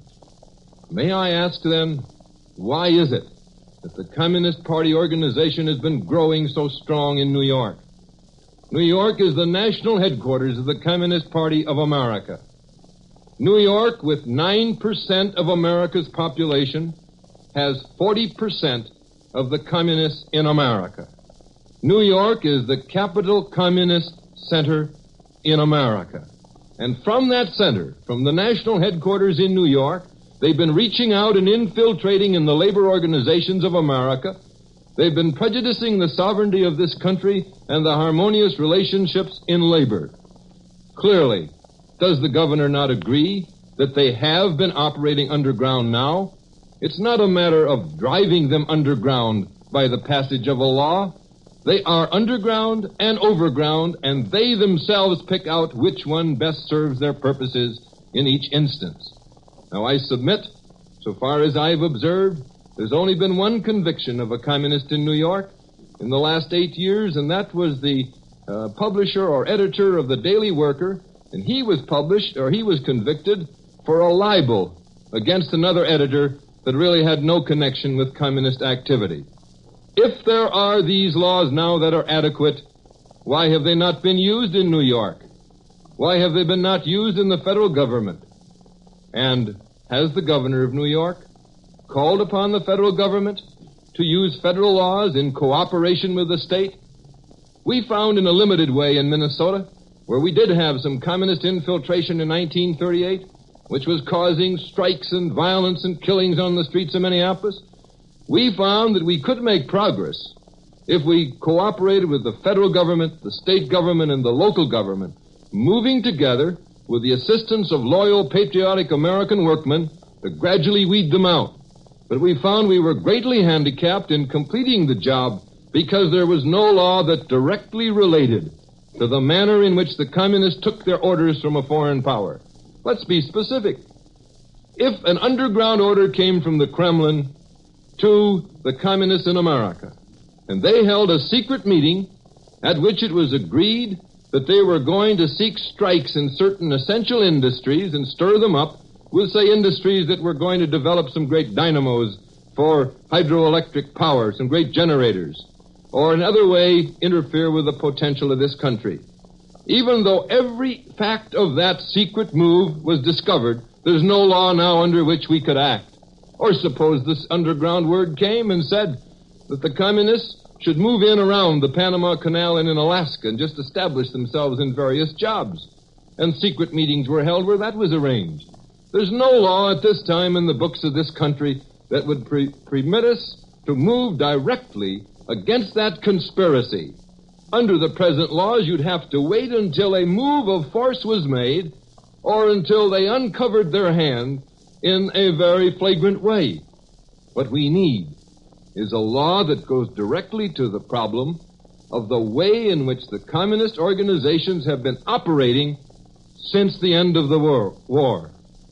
May I ask then, why is it that the Communist Party organization has been growing so strong in New York? New York is the national headquarters of the Communist Party of America. New York, with nine percent of America's population, has forty percent of the communists in America. New York is the capital communist center in America. And from that center, from the national headquarters in New York, they've been reaching out and infiltrating in the labor organizations of America. They've been prejudicing the sovereignty of this country and the harmonious relationships in labor. Clearly, does the governor not agree that they have been operating underground now? It's not a matter of driving them underground by the passage of a law. They are underground and overground, and they themselves pick out which one best serves their purposes in each instance. Now, I submit, so far as I've observed, there's only been one conviction of a communist in New York in the last eight years, and that was the uh, publisher or editor of the Daily Worker, and he was published, or he was convicted for a libel against another editor that really had no connection with communist activity. If there are these laws now that are adequate, why have they not been used in New York? Why have they been not used in the federal government? And has the governor of New York called upon the federal government to use federal laws in cooperation with the state? We found in a limited way in Minnesota, where we did have some communist infiltration in nineteen thirty-eight, which was causing strikes and violence and killings on the streets of Minneapolis, we found that we could make progress if we cooperated with the federal government, the state government, and the local government, moving together with the assistance of loyal, patriotic American workmen to gradually weed them out. But we found we were greatly handicapped in completing the job because there was no law that directly related to the manner in which the communists took their orders from a foreign power. Let's be specific. If an underground order came from the Kremlin to the communists in America, and they held a secret meeting at which it was agreed that they were going to seek strikes in certain essential industries and stir them up, we'll say industries that were going to develop some great dynamos for hydroelectric power, some great generators, or in other way interfere with the potential of this country. Even though every fact of that secret move was discovered, there's no law now under which we could act. Or suppose this underground word came and said that the communists should move in around the Panama Canal and in Alaska and just establish themselves in various jobs. And secret meetings were held where that was arranged. There's no law at this time in the books of this country that would pre- permit us to move directly against that conspiracy. Under the present laws, you'd have to wait until a move of force was made or until they uncovered their hand in a very flagrant way. What we need is a law that goes directly to the problem of the way in which the communist organizations have been operating since the end of the war. war.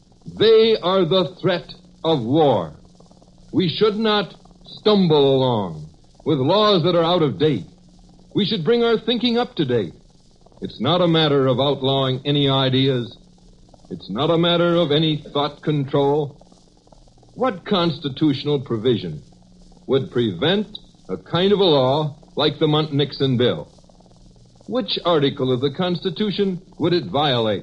They are the threat of war. We should not stumble along with laws that are out of date. We should bring our thinking up to date. It's not a matter of outlawing any ideas. It's not a matter of any thought control. What constitutional provision would prevent a kind of a law like the Munt-Nixon bill? Which article of the Constitution would it violate?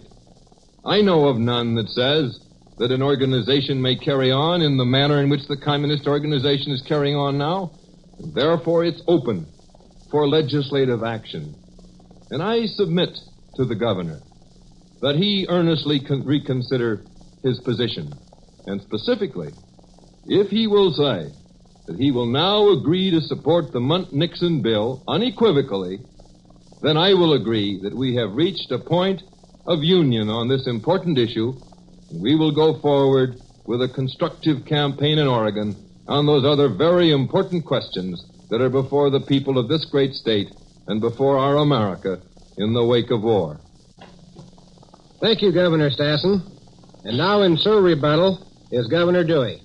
I know of none that says that an organization may carry on in the manner in which the communist organization is carrying on now. Therefore, it's open for legislative action. And I submit to the governor that he earnestly con- reconsider his position. And specifically, if he will say that he will now agree to support the Munt-Nixon bill unequivocally, then I will agree that we have reached a point of union on this important issue, and we will go forward with a constructive campaign in Oregon on those other very important questions that are before the people of this great state and before our America in the wake of war. Thank you, Governor Stassen. And now in sole rebuttal is Governor Dewey.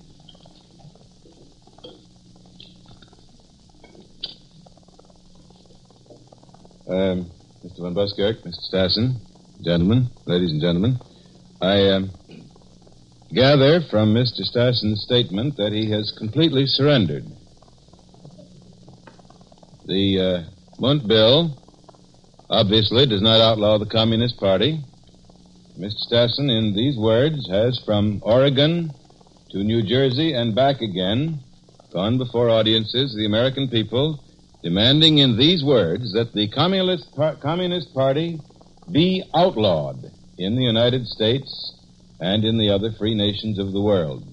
Um, Mister Van Buskirk, Mister Stassen, gentlemen, ladies and gentlemen, I um, gather from Mister Stassen's statement that he has completely surrendered. The uh, Munt bill obviously does not outlaw the Communist Party. Mister Stassen, in these words, has from Oregon to New Jersey and back again gone before audiences, the American people, demanding in these words that the Communist, Par- Communist Party be outlawed in the United States and in the other free nations of the world.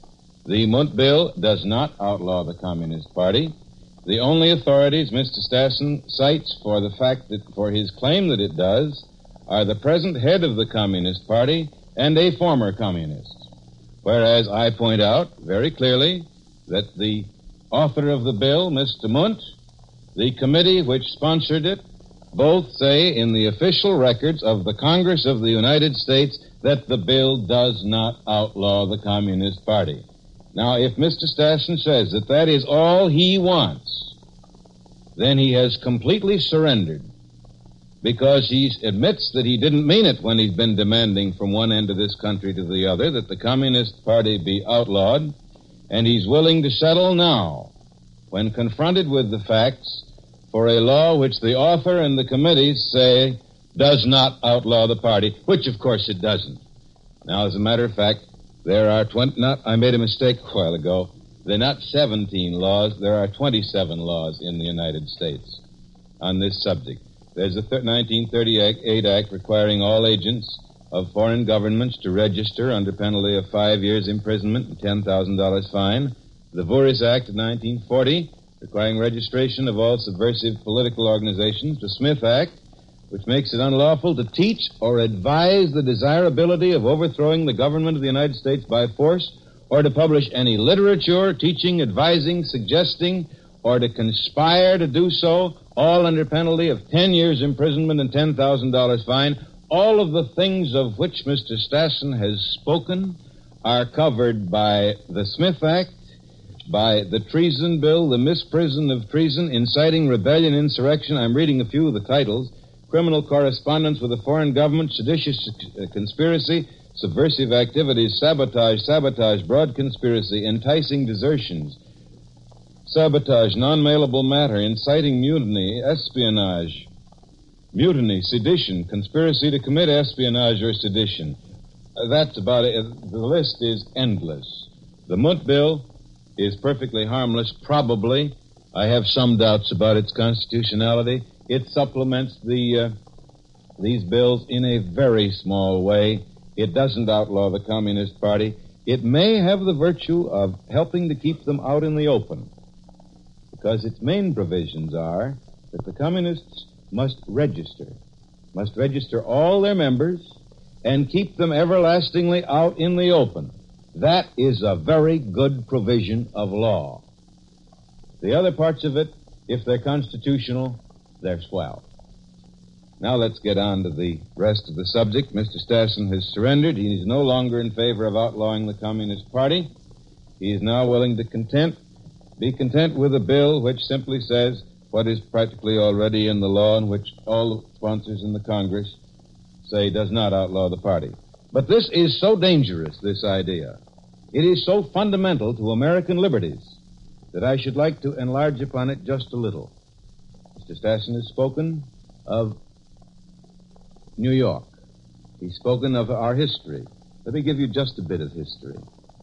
The Munt Bill does not outlaw the Communist Party. The only authorities Mister Stassen cites for the fact that, for his claim that it does, are the present head of the Communist Party and a former communist. Whereas I point out very clearly that the author of the bill, Mister Munt, the committee which sponsored it, both say in the official records of the Congress of the United States that the bill does not outlaw the Communist Party. Now, if Mister Stassen says that that is all he wants, then he has completely surrendered, because he admits that he didn't mean it when he's been demanding from one end of this country to the other that the Communist Party be outlawed, and he's willing to settle now when confronted with the facts for a law which the author and the committees say does not outlaw the party, which, of course, it doesn't. Now, as a matter of fact, there are twenty, not, I made a mistake a while ago. There are not seventeen laws, there are twenty-seven laws in the United States on this subject. There's a nineteen thirty-eight Act requiring all agents of foreign governments to register under penalty of five years imprisonment and ten thousand dollars fine. The Vuris Act of nineteen forty requiring registration of all subversive political organizations. The Smith Act, which makes it unlawful to teach or advise the desirability of overthrowing the government of the United States by force, or to publish any literature teaching, advising, suggesting, or to conspire to do so, all under penalty of ten years imprisonment and ten thousand dollars fine. All of the things of which Mister Stassen has spoken are covered by the Smith Act, by the Treason Bill, the Misprision of Treason, Inciting Rebellion, Insurrection. I'm reading a few of the titles. Criminal correspondence with a foreign government, seditious conspiracy, subversive activities, sabotage, sabotage, broad conspiracy, enticing desertions, sabotage, non-mailable matter, inciting mutiny, espionage, mutiny, sedition, conspiracy to commit espionage or sedition. Uh, that's about it. The list is endless. The Munt Bill is perfectly harmless, probably. I have some doubts about its constitutionality. It supplements the uh, these bills in a very small way. It doesn't outlaw the Communist Party. It may have the virtue of helping to keep them out in the open, because its main provisions are that the Communists must register, must register all their members and keep them everlastingly out in the open. That is a very good provision of law. The other parts of it, if they're constitutional, they're swell. Now let's get on to the rest of the subject. Mister Stassen has surrendered. He is no longer in favor of outlawing the Communist Party. He is now willing to content, be content with a bill which simply says what is practically already in the law and which all the sponsors in the Congress say does not outlaw the party. But this is so dangerous, this idea. It is so fundamental to American liberties that I should like to enlarge upon it just a little. Mister Stassen has spoken of New York. He's spoken of our history. Let me give you just a bit of history.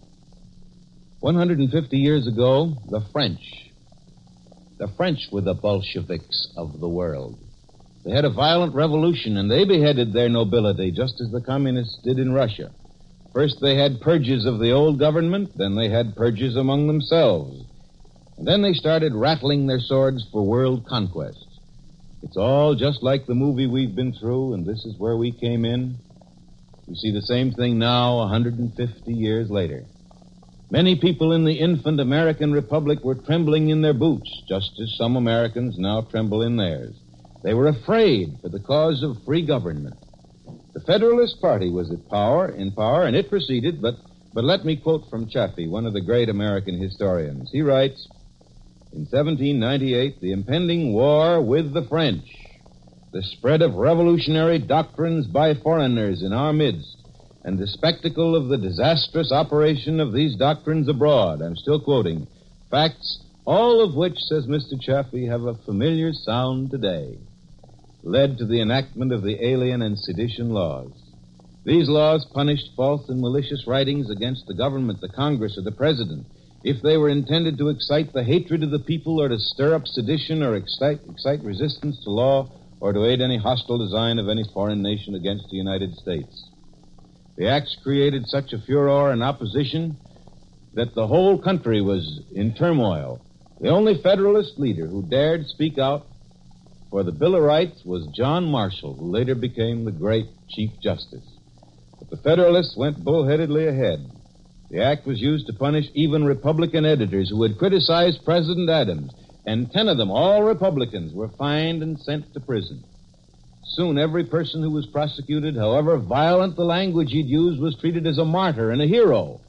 one hundred fifty years ago, the French, the French were the Bolsheviks of the world. They had a violent revolution, and they beheaded their nobility, just as the communists did in Russia. First, they had purges of the old government, then they had purges among themselves. And then they started rattling their swords for world conquest. It's all just like the movie we've been through, and this is where we came in. We see the same thing now, one hundred fifty years later. Many people in the infant American Republic were trembling in their boots, just as some Americans now tremble in theirs. They were afraid for the cause of free government. The Federalist Party was at power, in power, and it proceeded, but, but let me quote from Chaffee, one of the great American historians. He writes, in seventeen ninety-eight, the impending war with the French, the spread of revolutionary doctrines by foreigners in our midst, and the spectacle of the disastrous operation of these doctrines abroad. I'm still quoting. Facts, all of which, says Mister Chaffee, have a familiar sound today. led to the enactment of the Alien and Sedition laws. These laws punished false and malicious writings against the government, the Congress, or the President if they were intended to excite the hatred of the people or to stir up sedition or excite, excite resistance to law or to aid any hostile design of any foreign nation against the United States. The acts created such a furor and opposition that the whole country was in turmoil. The only Federalist leader who dared speak out for the Bill of Rights was John Marshall, who later became the great Chief Justice. But the Federalists went bullheadedly ahead. The act was used to punish even Republican editors who had criticized President Adams, and ten of them, all Republicans, were fined and sent to prison. Soon every person who was prosecuted, however violent the language he'd used, was treated as a martyr and a hero.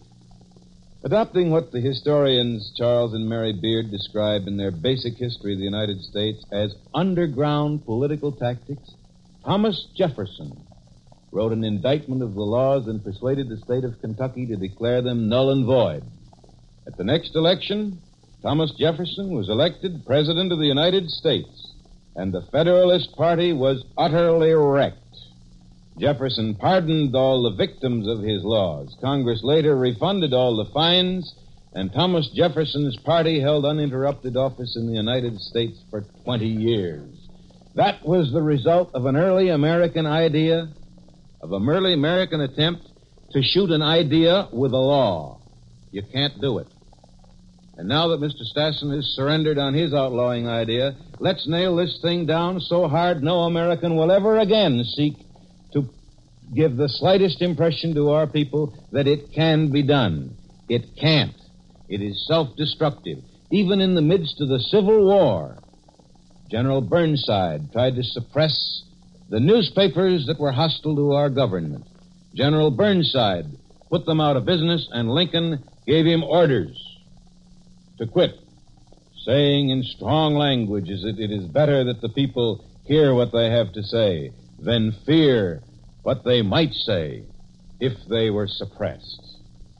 Adopting what the historians Charles and Mary Beard describe in their basic history of the United States as underground political tactics, Thomas Jefferson wrote an indictment of the laws and persuaded the state of Kentucky to declare them null and void. At the next election, Thomas Jefferson was elected President of the United States, and the Federalist Party was utterly wrecked. Jefferson pardoned all the victims of his laws. Congress later refunded all the fines, and Thomas Jefferson's party held uninterrupted office in the United States for twenty years. That was the result of an early American idea, of an early American attempt to shoot an idea with a law. You can't do it. And now that Mister Stassen has surrendered on his outlawing idea, let's nail this thing down so hard no American will ever again seek to give the slightest impression to our people that it can be done. It can't. It is self-destructive. Even in the midst of the Civil War, General Burnside tried to suppress the newspapers that were hostile to our government. General Burnside put them out of business, and Lincoln gave him orders to quit, saying in strong language that it is better that the people hear what they have to say than fear what they might say if they were suppressed.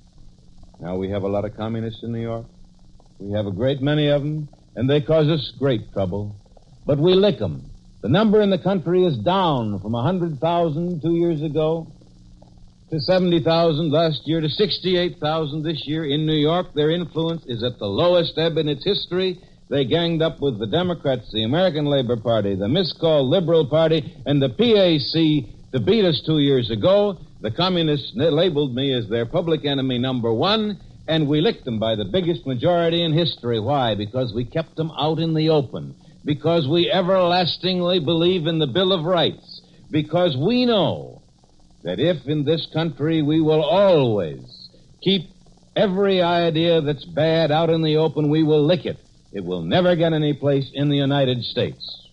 Now, we have a lot of communists in New York. We have a great many of them, and they cause us great trouble. But we lick them. The number in the country is down from one hundred thousand two years ago to seventy thousand last year to sixty-eight thousand this year. In New York, their influence is at the lowest ebb in its history. They ganged up with the Democrats, the American Labor Party, the miscalled Liberal Party, and the P A C to beat us two years ago. The communists labeled me as their public enemy number one, and we licked them by the biggest majority in history. Why? Because we kept them out in the open. Because we everlastingly believe in the Bill of Rights. Because we know that if in this country we will always keep every idea that's bad out in the open, we will lick it. It will never get any place in the United States.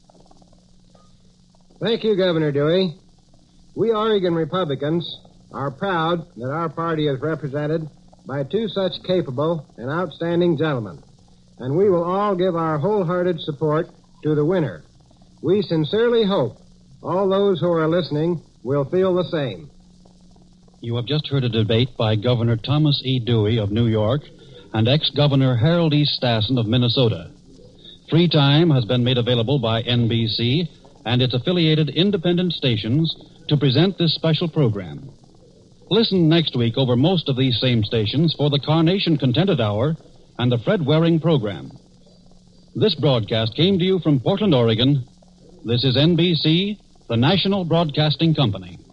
Thank you, Governor Dewey. We Oregon Republicans are proud that our party is represented by two such capable and outstanding gentlemen, and we will all give our wholehearted support to the winner. We sincerely hope all those who are listening will feel the same. You have just heard a debate by Governor Thomas E. Dewey of New York and ex-Governor Harold E. Stassen of Minnesota. Free time has been made available by N B C and its affiliated independent stations to present this special program. Listen next week over most of these same stations for the Carnation Contented Hour and the Fred Waring program. This broadcast came to you from Portland, Oregon. This is N B C, the National Broadcasting Company.